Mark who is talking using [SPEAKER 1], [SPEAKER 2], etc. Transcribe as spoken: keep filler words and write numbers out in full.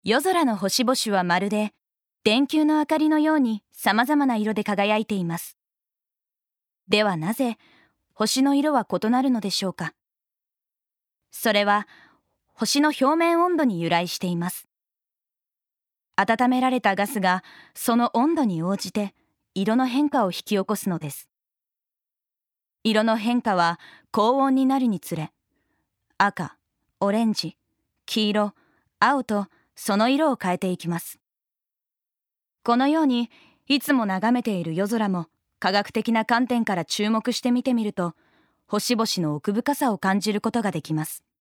[SPEAKER 1] 夜空の星々はまるで電球の明かりのように様々な色で輝いています。ではなぜ星の色は異なるのでしょうか。それは星の表面温度に由来しています。温められたガスがその温度に応じて色の変化を引き起こすのです。色の変化は高温になるにつれ、赤、オレンジ、黄色、青とその色を変えていきます。このようにいつも眺めている夜空も科学的な観点から注目して見てみると、星々の奥深さを感じることができます。